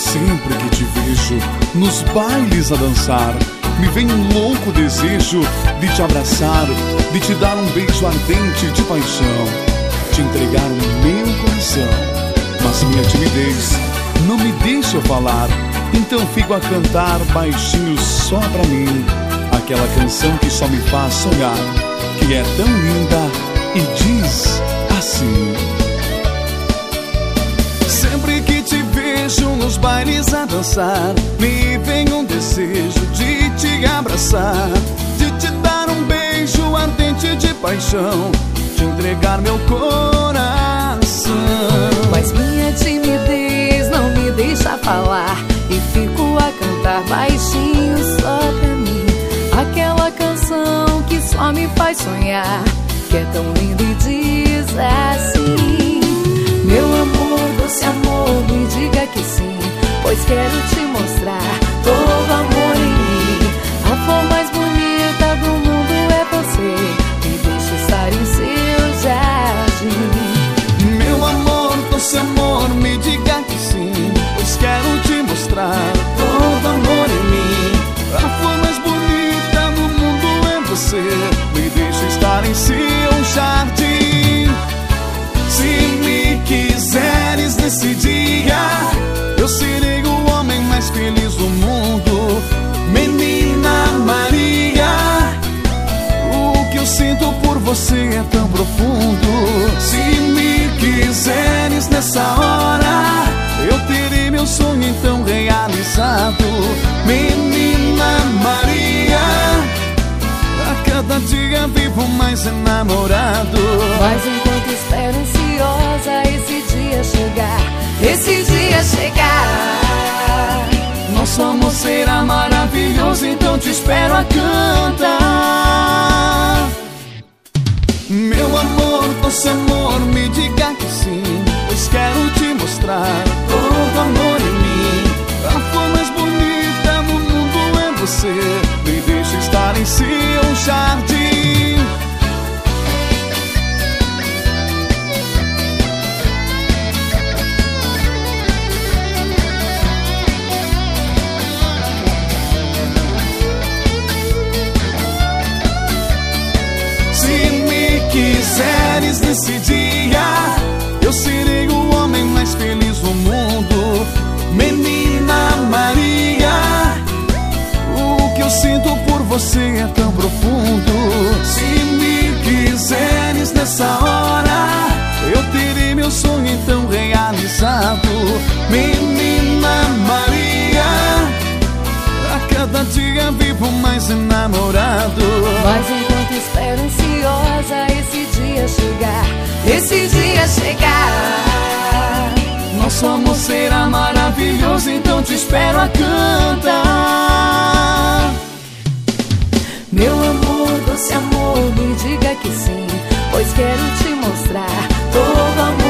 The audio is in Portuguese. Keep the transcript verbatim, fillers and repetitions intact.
Sempre que te vejo nos bailes a dançar, me vem um louco desejo de te abraçar, de te dar um beijo ardente de paixão, te entregar o meu coração. Mas minha timidez não me deixa eu falar, então fico a cantar baixinho só pra mim, aquela canção que só me faz sonhar, que é tão linda e diz assim: sempre que te vejo nos bailes a dançar, me vem um desejo de te abraçar, de te dar um beijo ardente de paixão, te entregar meu coração. Mas minha timidez não me deixa falar, e fico a cantar baixinho só pra mim, aquela canção que só me faz sonhar, que é tão linda e diz assim: meu amor, doce amor, me diga que sim, pois quero te mostrar todo amor em mim. A flor mais bonita do mundo é você, me deixa estar em seu jardim. Meu amor, doce amor, me diga que sim, pois quero te mostrar todo amor em mim. A flor mais bonita do mundo é você, me deixa estar em seu jardim. Se me quiseres nesse dia, eu serei o homem mais feliz do mundo. Menina Maria, o que eu sinto por você é tão profundo. Se me quiseres nessa hora, eu terei meu sonho então realizado. Menina Maria, a cada dia vivo mais enamorado. Mas enquanto espero ansiosa esse dia chegar, esse dia chegar, nosso amor será maravilhoso, então te espero a cantar. Meu amor, doce amor, me diga que sim, pois quero te mostrar todo amor em mim. A flor mais bonita do mundo é você, me deixa estar em seu jardim. Quiseres nesse dia, eu serei o homem mais feliz do mundo. Menina Maria, o que eu sinto por você é tão profundo. Se me quiseres nessa hora, eu terei meu sonho então realizado. Menina Maria, a cada dia vivo mais enamorado. mas enquanto espero ansiosa esse dia chegar, esse dia chegar, nosso amor será maravilhoso, então te espero a cantar. meu amor, doce amor, me diga que sim, pois quero te mostrar todo amor